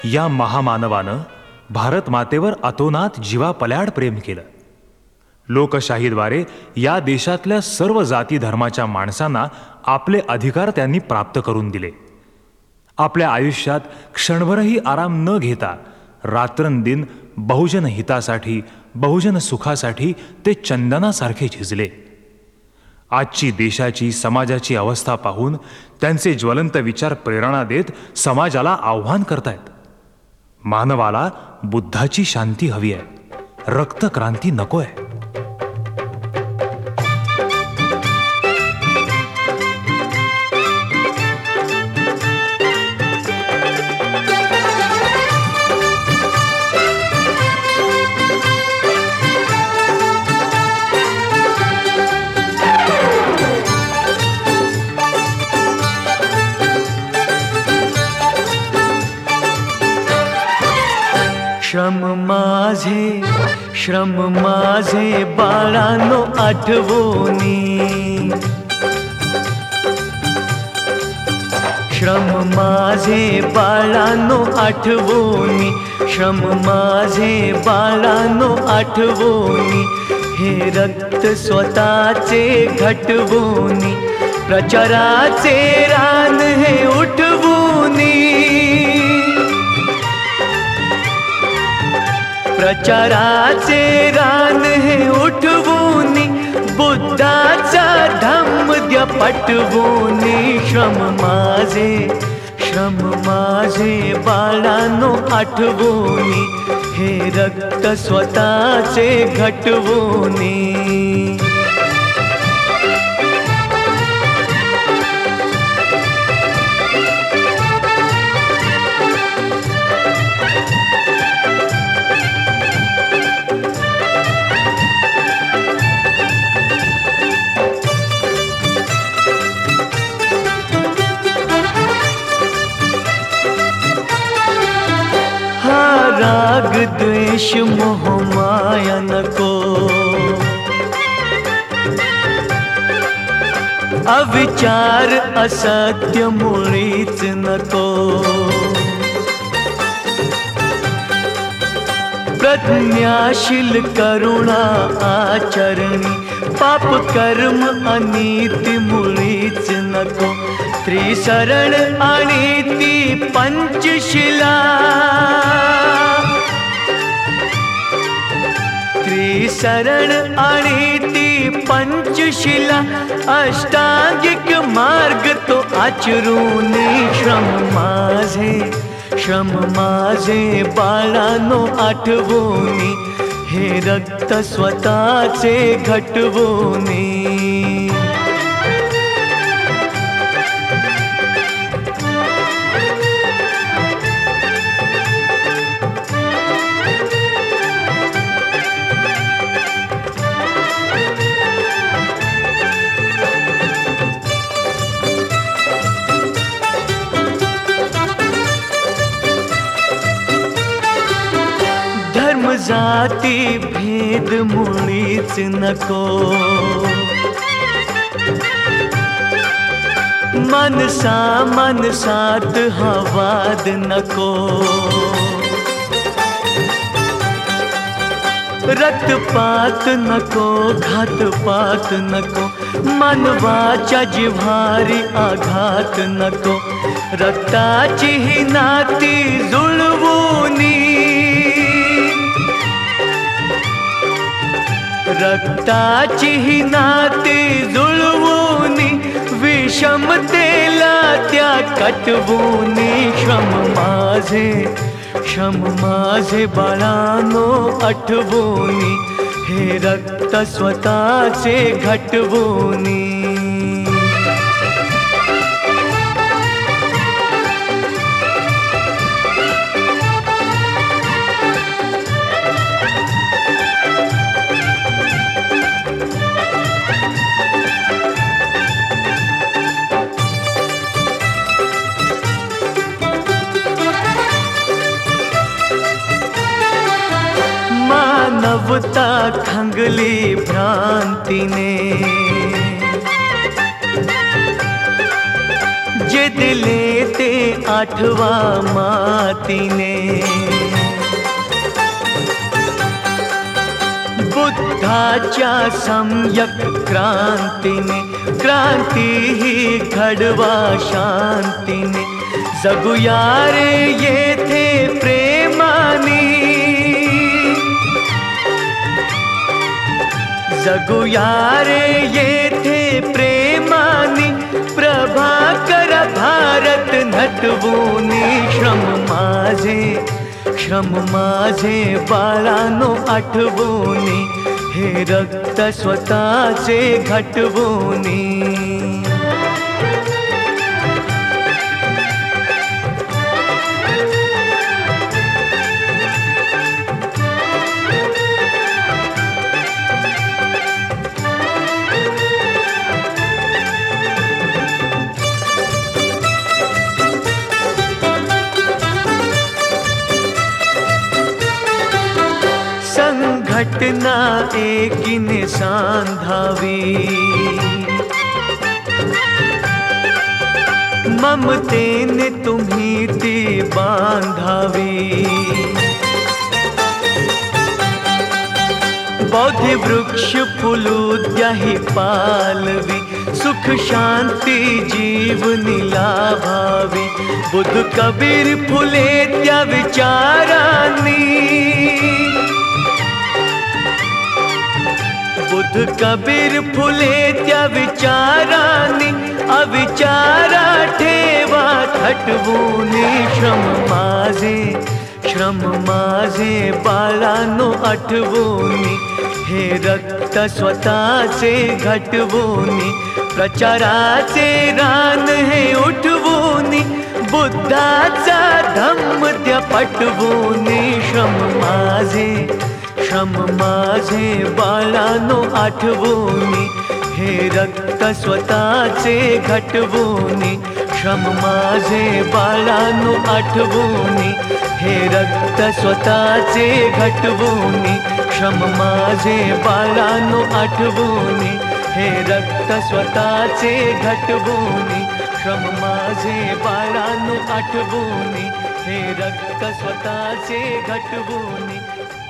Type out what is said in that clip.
या महामानवानं भारत मातेवर अतोनात जीवापल्याड प्रेम केलं. लोकशाहीद्वारे या देशातल्या सर्व जाती धर्माच्या माणसांना आपले अधिकार त्यांनी प्राप्त करून दिले. आपल्या आयुष्यात क्षणभरही आराम न घेता रात्रंदिन बहुजन हितासाठी, बहुजन सुखासाठी ते चंदनासारखे झिजले. आजची देशाची, समाजाची अवस्था पाहून त्यांचे ज्वलंत विचार प्रेरणा देत समाजाला आव्हान करतायत. मानवाला बुद्धाची शांती हवी आहे, रक्तक्रांती नकोय. श्रम माझे बाळांनो आठवोनी, श्रम माझे बाळांनो आठवोनी, श्रम माझे बाळांनो आठवोनी, हे रक्त स्वतःचे घटवोनी, प्रचाराचे रान हे उठवोनी, प्रचाराचे रान हे उठवूनी, बुद्धाचा धम्म द्या पटवूनी. श्रम माझे बाळांनो आठवूनी, हे रक्त स्वतःचे घटवूनी. राग द्वेष मोह माया नको, अविचार असत्य मुळीच नको, प्रज्ञाशील करुणा आचरणी, पाप कर्म अनीती मुळीच नको, त्रिशरण आणि ती पंचशिला, त्रिशरण आणि ती पंचशिला, अष्टांगिक मार्ग तो आचरूनी. श्रम माझे बाळांनो आठवोनी, हे रक्त स्वतःचे घटवोनी. जाती भेद मुळीच नको, मनसात हा वाद नको, रक्तपात नको, घातपात नको, मानवाच्या जिव्हारी आघात नको, रक्ताची ही नाती जुळवूनी, रक्ताची ही नाती जुळवूनी, विषमतेला त्या कटवूनी. श्रम माझे बाळांनो आठवूनी, हे रक्त स्वतःचे घटवूनी. मानवता खंगली भ्रांतीने, जे दिले ते आठवा मातीने. बुद्धाच्या सम्यक क्रांतीने, क्रांती ही घडवा शांतीने. जगूया रे येथे प्रेमाने, जगूया रे येथे प्रेमाने. प्रभाकर भारत नटवूनी. श्रम माझे बाळांनो आठवूनी. हे रक्त स्वतःचे घटवूनी. घटना एकीने सांधावी. ममतेने तुम्ही ती बांधावी. बौद्ध वृक्ष फुलूद्याही पालवी. सुख शांती जीवनी लाभावी. बुद्ध कबीर फुले त्या विचारांनी. बुद्ध कबीर फुले त्या विचारांनी. अविचारा ठेवा थटवूनी. श्रम माझे बाळांनो आठवूनी. हे रक्त स्वतःचे घटवूनी. प्रचाराचे रान हे उठवूनी. बुद्धाचा धम्म त्या पटवूनी. श्रम माझे बाळांनो आठवूनी. हे रक्त स्वतःचे घटवूनी. श्रम माझे बाळांनो आठवूनी. हे रक्त स्वतःचे घटवूनी. श्रम माझे बाळांनो आठवूनी. हे रक्त स्वतःचे घटवूनी. श्रम माझे बाळांनो आठवूनी. हे रक्त स्वतःचे घटवूनी.